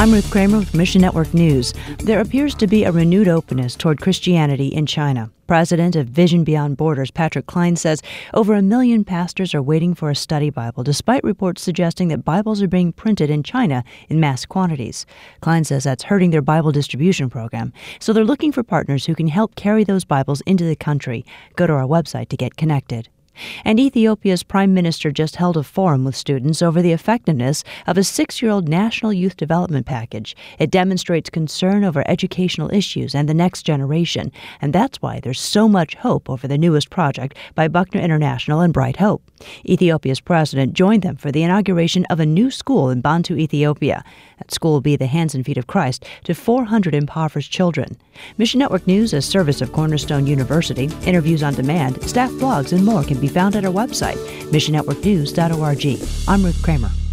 I'm Ruth Kramer with Mission Network News. There appears to be a renewed openness toward Christianity in China. President of Vision Beyond Borders, Patrick Klein, says over 1 million pastors are waiting for a study Bible, despite reports suggesting that Bibles are being printed in China in mass quantities. Klein says that's hurting their Bible distribution program, so they're looking for partners who can help carry those Bibles into the country. Go to our website to get connected. And Ethiopia's prime minister just held a forum with students over the effectiveness of a 6-year-old National Youth Development Package. It demonstrates concern over educational issues and the next generation, and that's why there's so much hope over the newest project by Buckner International and Bright Hope. Ethiopia's president joined them for the inauguration of a new school in Bantu, Ethiopia. That school will be the hands and feet of Christ to 400 impoverished children. Mission Network News, a service of Cornerstone University, interviews on demand, staff blogs, and more can be found at our website, missionnetworknews.org. I'm Ruth Kramer.